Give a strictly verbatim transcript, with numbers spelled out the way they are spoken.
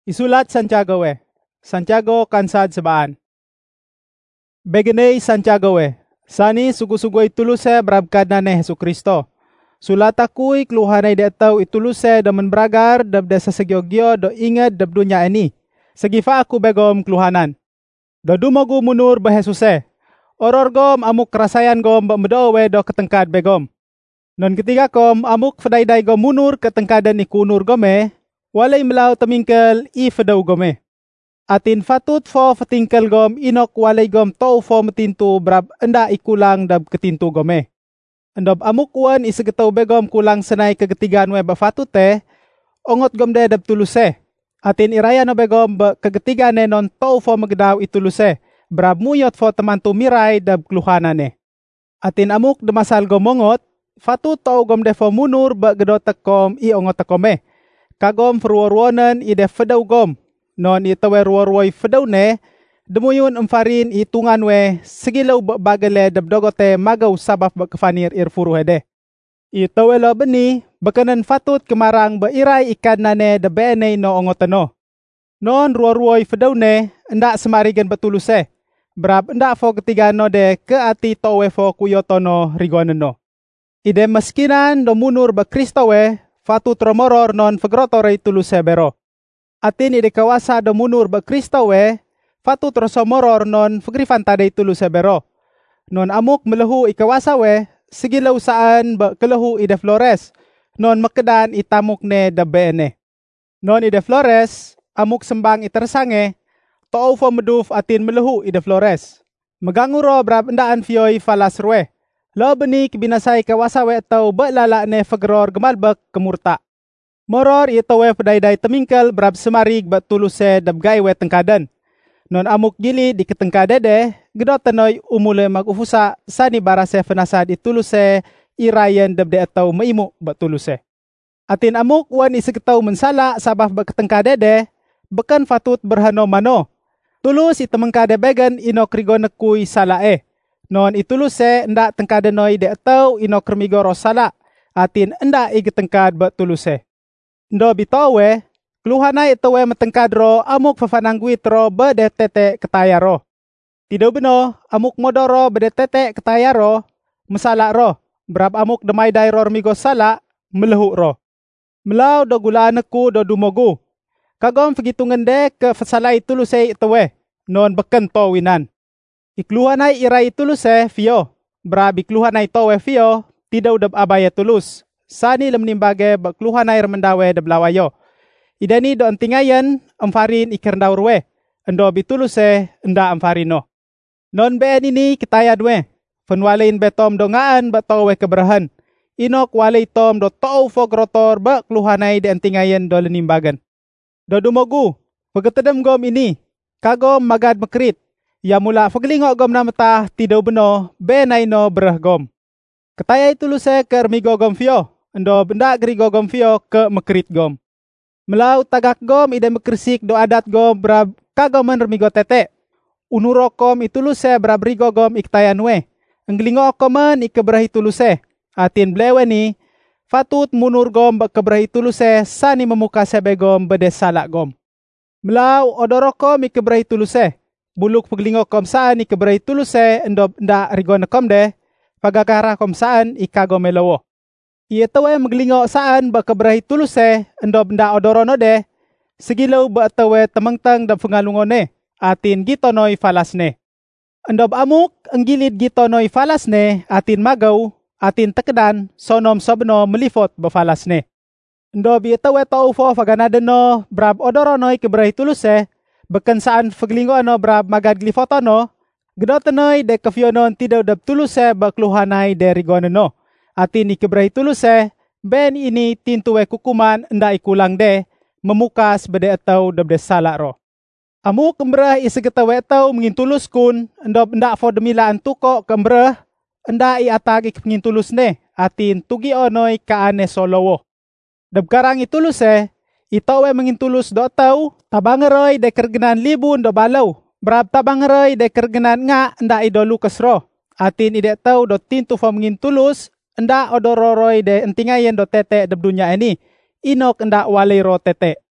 Isulat Santiago we. Santiago kansad sebaan. Begenei Santiago we. Sani sugu-sugu ituluse berabkadna ne Yesus Kristo. Sulat akui keluhanai de tau ituluse do menbragar dab desa segiogio do ingat dab dunia ini. Segifa aku begom keluhanan. Do dumogu munur be Yesuse. Oror gom amuk kerasayan gom bemedo we do ketengkad begom. Non ketiga kom amuk fedai-dai gom munur ketengkadan ikunur gome. Walay melau temingkel i fedau gome. Atin fatut fo fetingkel gom inok walay gom tau fo metintu brab enda ikulang dab ketintu gome. Endob amuk wan isegetau begom kulang senai kegetigaan we bafatut te, ongot gom de dab tuluse. Atin iraya no begom be kegetigaane non tau fo megedau ituluse, brab muyot fo temantu mirai dab keluhanane. Atin amuk demasal gom ongot, fatut tau gom de fo munur be gedotek kom i ongot tekome. Kagom feruor-ruonen ide fedau gom, non itawe ruor-ruoi fedau ne, demuyun emfarin itungan we, segilau bagale dab dogote magau sabab kefanir irfuru hede. Itawe lo beni, bekanan fatut kemarang beirai ikan nane debene no ongotano. Non ruor-ruoi fedau ne, endak semarigan betuluse, berab endak fo ketiga no de ke ati towe fo kuyotono rigoneno. Ide meskinan do munur ba Kristo we, fatut romoror non fegrotore tuluse bero. Atin ide kawasa do munur ba Kristo we, fatut rosomoror non fegrifan tade tuluse bero. Non amuk melehu ikawasa we, segilau saan ba kelehu ide Flores, non mekedan itamuk ne dabene. Non ide Flores, amuk sembang itersange, tau fo meduf atin melehu ide Flores. Meganguro brab endaan fioi falas rwe. Lo beni kebinasai kawasa we tau belala ne fegror gemalbek kemurta. Moror ito we pedai-dai temingkel brab semarig bat tuluse dab gai we tengkaden. Non amuk gili di ketengkade de, gedot tenoi umule magufusa sani barase fenasad ituluse irayen dab de atau meimu bat tuluse. Atin amuk wan iseketau mensala sabab bat ketengkade de, bekan fatut berhano mano. Tulus itemengkade begen inok rigonekui salae. Non ituluse ndak tengkade noi de atau inok remigo rosala. Atin ndak ige tengkad bat tuluse. Ndo bitawe, keluhanai itawe metengkad ro amuk fafanangguit ro bede tete ketaya ro. Tidak beno, amuk modoro bede tete ketaya ro, mesala ro. Berab amuk demai dai ro remigo sala, melehu ro. Melau do gula aneku do dumogu. Kagom begitu ngende ke fasalai tuluse itawe, non beken to winan. Ikluhanai irai tuluse fio, berab ikluhanai towe fio, tidak udap abaya tulus. Sani lemnimbage bakluhanai remendawe de belawayo. Idani do antingayan amfarin ikerdaurwe, endo bituluse enda amfarino. Non ben ini kitaya dwe, fenwalein betom do ngaan batowe keberahan. Inok walei tom do tau fogrotor bakluhanai de antingayan do lenimbagan. Do dumogu, pegetedem gom ini, kagom magad mekrit. Ya mula faglingok gom na mata tidak beno benai no berah gom. Ketaya itu luse ke remigo gom fio, endo benda gerigo gom fio ke mekrit gom. Melau tagak gom ide mekrisik do adat gom berab kagoman remigo tete. Unurokom itu luse berab rigo gom iktayan we. Englingok komen ikeberah itu luse. Atin blewe ni, fatut munur gom keberah itu luse sani memuka sebe gom bedesala gom. Melau odorokom ikeberah itu luse. Buluk peglingok kom saan ikeberai tuluse endob nda rigona kom de, pagakara kom saan ikago melowo. Ia tawe meglingok saan ba keberai tuluse endob nda odorono de, segilau ba tawe temengteng dab pengalungone, atin gitonoi falasne. Endob amuk enggilid gitonoi falasne, atin magau, atin tekedan, sonom sobno melifot ba falasne. Endob ia tawe tau fo faganadeno brab odoronoi keberai tuluse, beken saan faglingo ano brab magad glifoto no, gedotenoi de kefionon tidak udap tuluse bakluhanai de rigoneno. Atin ikebrahi tuluse, ben ini tintuwe kukuman enda ikulang de, memukas bede atau dabde salah ro. Amu kembrah isegetawe atau mengintulus kun, endob enda fo demilaan tuko kembrah, enda i atagi kepengintulus ne, atin tugi onoi kaane solowo. Dab karang ituluse, itawe mengintulus do tau, tabangeroy de kergenan libun do balau. Berab tabangeroy de kergenan nga nda idolu kesro. Atin ide tau do tintu fo mengintulus, nda odororoy de entingayen do tete deb dunia ini. Inok nda walei ro tete.